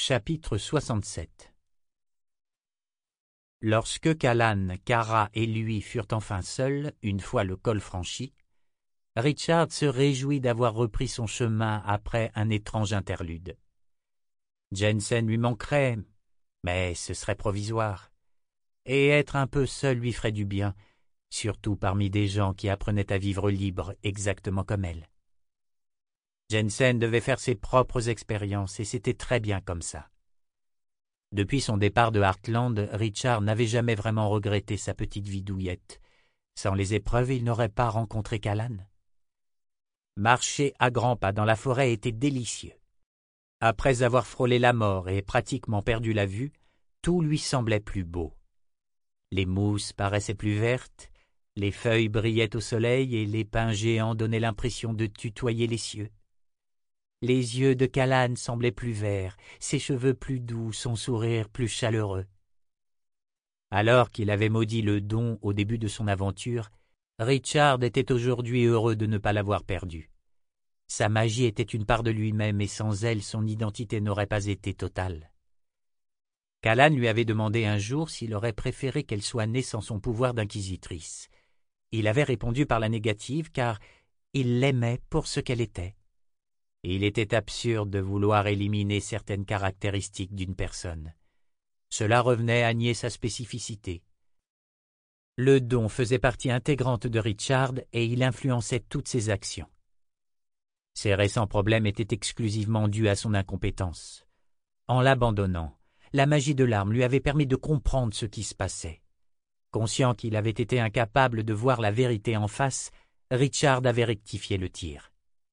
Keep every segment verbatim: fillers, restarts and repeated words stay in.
Chapitre soixante-sept. Lorsque Callan, Cara et lui furent enfin seuls, une fois le col franchi, Richard se réjouit d'avoir repris son chemin après un étrange interlude. Jensen lui manquerait, mais ce serait provisoire, et être un peu seul lui ferait du bien, surtout parmi des gens qui apprenaient à vivre libre exactement comme elle. Jensen devait faire ses propres expériences et c'était très bien comme ça. Depuis son départ de Heartland, Richard n'avait jamais vraiment regretté sa petite vie douillette. Sans les épreuves, il n'aurait pas rencontré Callan. Marcher à grands pas dans la forêt était délicieux. Après avoir frôlé la mort et pratiquement perdu la vue, tout lui semblait plus beau. Les mousses paraissaient plus vertes, les feuilles brillaient au soleil et les pins géants donnaient l'impression de tutoyer les cieux. Les yeux de Callan semblaient plus verts, ses cheveux plus doux, son sourire plus chaleureux. Alors qu'il avait maudit le don au début de son aventure, Richard était aujourd'hui heureux de ne pas l'avoir perdue. Sa magie était une part de lui-même et sans elle, son identité n'aurait pas été totale. Callan lui avait demandé un jour s'il aurait préféré qu'elle soit née sans son pouvoir d'inquisitrice. Il avait répondu par la négative car il l'aimait pour ce qu'elle était. Il était absurde de vouloir éliminer certaines caractéristiques d'une personne. Cela revenait à nier sa spécificité. Le don faisait partie intégrante de Richard et il influençait toutes ses actions. Ses récents problèmes étaient exclusivement dus à son incompétence. En l'abandonnant, la magie de l'arme lui avait permis de comprendre ce qui se passait. Conscient qu'il avait été incapable de voir la vérité en face, Richard avait rectifié le tir.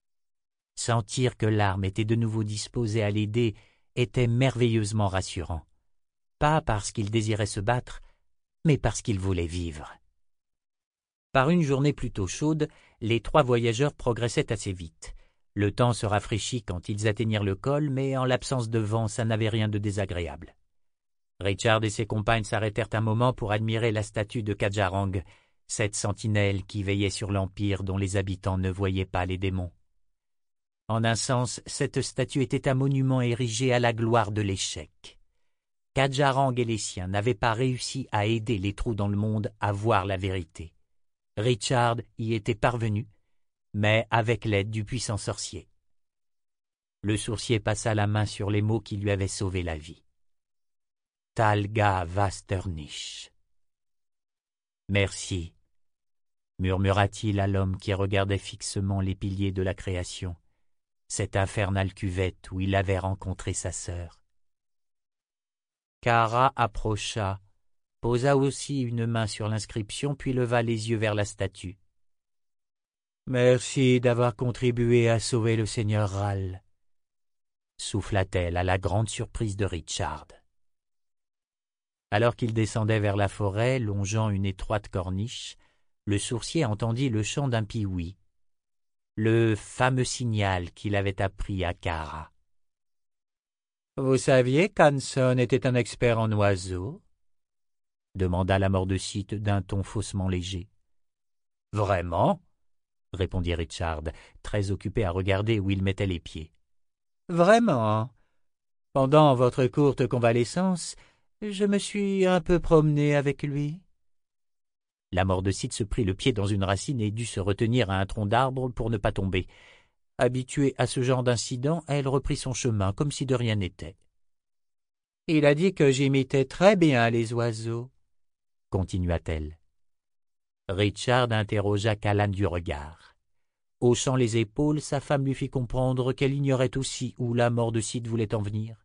Sentir que l'arme était de nouveau disposée à l'aider était merveilleusement rassurant. Pas parce qu'il désirait se battre, mais parce qu'il voulait vivre. Par une journée plutôt chaude, les trois voyageurs progressaient assez vite. Le temps se rafraîchit quand ils atteignirent le col, mais en l'absence de vent, ça n'avait rien de désagréable. Richard et ses compagnes s'arrêtèrent un moment pour admirer la statue de Khajarang, cette sentinelle qui veillait sur l'Empire dont les habitants ne voyaient pas les démons. En un sens, cette statue était un monument érigé à la gloire de l'échec. Khajarang et les siens n'avaient pas réussi à aider les trous dans le monde à voir la vérité. Richard y était parvenu, mais avec l'aide du puissant sorcier. Le sourcier passa la main sur les mots qui lui avaient sauvé la vie. Talga Vasternish. Merci, murmura-t-il à l'homme qui regardait fixement les piliers de la création, cette infernale cuvette où il avait rencontré sa sœur. Cara approcha, posa aussi une main sur l'inscription puis leva les yeux vers la statue. « Merci d'avoir contribué à sauver le seigneur Ral », souffla-t-elle à la grande surprise de Richard. Alors qu'il descendait vers la forêt, longeant une étroite corniche, le sourcier entendit le chant d'un pioui, le fameux signal qu'il avait appris à Cara. « Vous saviez qu'Hanson était un expert en oiseaux ?» demanda la Mordecite d'un ton faussement léger. « Vraiment ?» répondit Richard, très occupé à regarder où il mettait les pieds. « Vraiment. Pendant votre courte convalescence, je me suis un peu promené avec lui. » La Mordecite se prit le pied dans une racine et dut se retenir à un tronc d'arbre pour ne pas tomber. Habituée à ce genre d'incident, elle reprit son chemin comme si de rien n'était. « Il a dit que j'imitais très bien les oiseaux, » continua-t-elle. Richard interrogea Callan du regard. Haussant les épaules, sa femme lui fit comprendre qu'elle ignorait aussi où la Mordecite voulait en venir.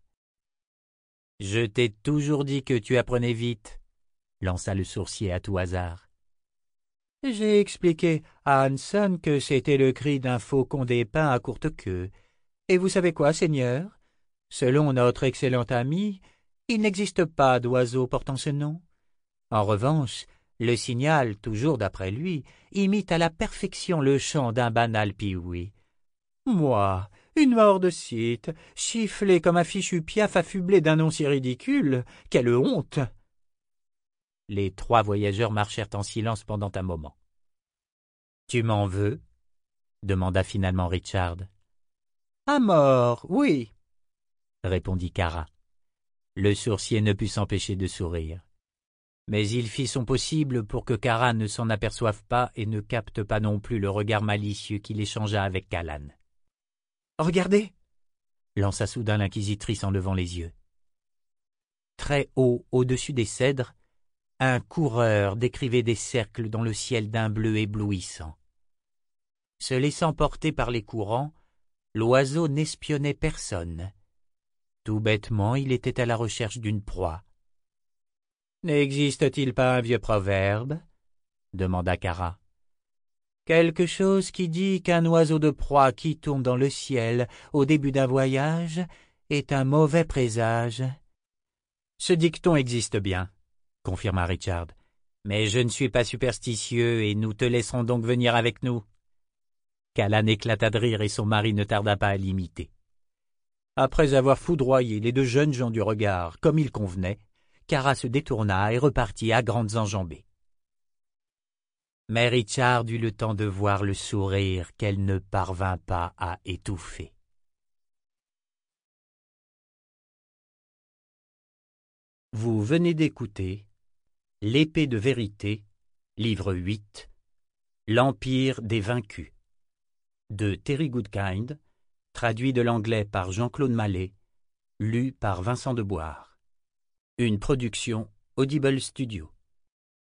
« Je t'ai toujours dit que tu apprenais vite, » lança le sourcier à tout hasard. « J'ai expliqué à Hanson que c'était le cri d'un faucon dépeint à courte queue. Et vous savez quoi, Seigneur? Selon notre excellent ami, il n'existe pas d'oiseau portant ce nom. En revanche, le signal, toujours d'après lui, imite à la perfection le chant d'un banal pioui. Moi, une Mordecite, chifflée comme un fichu piaf affublé d'un nom si ridicule, quelle honte! » Les trois voyageurs marchèrent en silence pendant un moment. « Tu m'en veux ?» demanda finalement Richard. « À mort, oui, » répondit Cara. Le sourcier ne put s'empêcher de sourire. Mais il fit son possible pour que Kara ne s'en aperçoive pas et ne capte pas non plus le regard malicieux qu'il échangea avec Callan. « Regardez !» lança soudain l'inquisitrice en levant les yeux. Très haut, au-dessus des cèdres, un coureur décrivait des cercles dans le ciel d'un bleu éblouissant. Se laissant porter par les courants, l'oiseau n'espionnait personne. Tout bêtement, il était à la recherche d'une proie. « N'existe-t-il pas un vieux proverbe ?» demanda Kara. « Quelque chose qui dit qu'un oiseau de proie qui tombe dans le ciel au début d'un voyage est un mauvais présage. » Ce dicton existe bien, confirma Richard, mais je ne suis pas superstitieux et nous te laisserons donc venir avec nous. Callan éclata de rire et son mari ne tarda pas à l'imiter. Après avoir foudroyé les deux jeunes gens du regard, comme il convenait, Kara se détourna et repartit à grandes enjambées. Mais Richard eut le temps de voir le sourire qu'elle ne parvint pas à étouffer. Vous venez d'écouter L'épée de vérité, livre huit, L'Empire des vaincus, de Terry Goodkind, traduit de l'anglais par Jean-Claude Mallet, lu par Vincent Deboire. Une production Audible Studio.